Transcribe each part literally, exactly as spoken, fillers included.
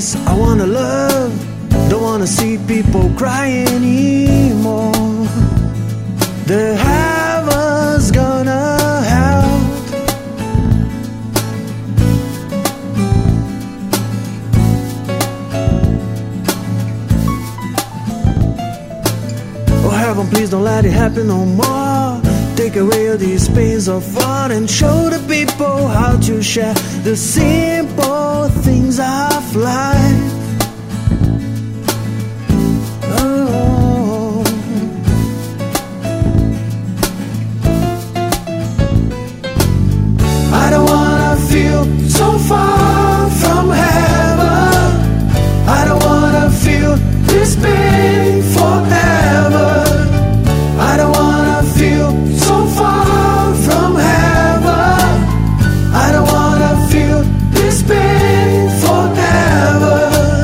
peace, I wanna love. Don't wanna see people cry anymore. The heaven's gonna help. Oh heaven, please don't let it happen no more. Take away all these pains of fun and show the people how to share the simple things of life. Oh. I don't wanna feel so far from heaven. I don't wanna feel this pain forever. I don't wanna feel so far from heaven. I don't wanna feel this pain forever.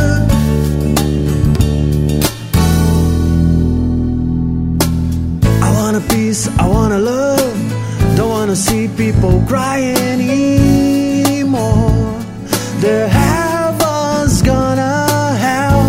I want a peace, I want a love. Don't wanna see people cry anymore. The heaven's gonna help.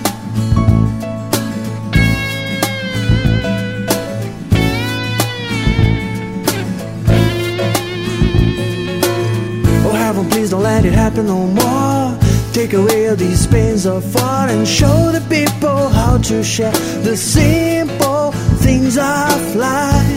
Please don't let it happen no more. Take away all these pains of fun and show the people how to share the simple things of life.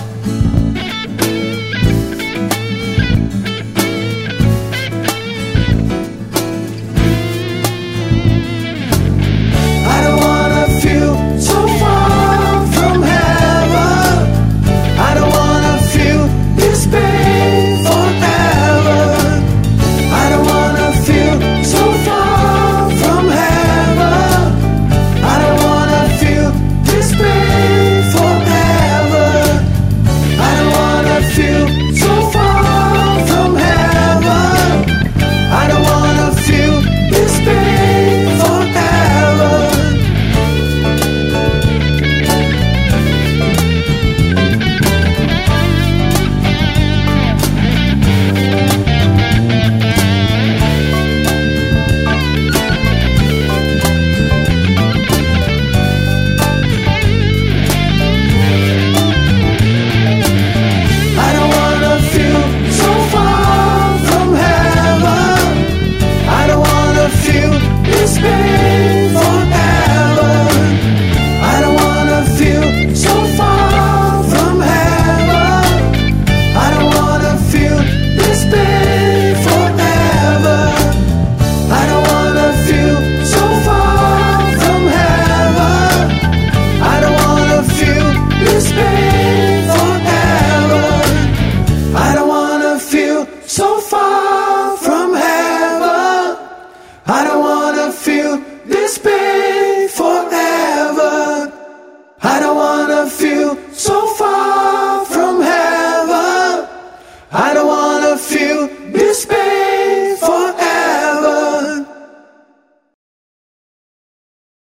I don't wanna feel so far from heaven. I don't wanna feel this pain forever. I don't wanna feel so far from heaven. I don't wanna feel this pain forever. I don't wanna feel so far from heaven. I don't wanna feel this pain forever. I don't wanna feel so far from heaven. I don't wanna feel this pain forever. I don't wanna feel so far from heaven. I don't wanna feel this pain forever. I don't wanna feel so far from heaven. I don't wanna feel this pain forever. I don't wanna feel so far from heaven. I don't wanna feel this pain forever. I don't wanna feel so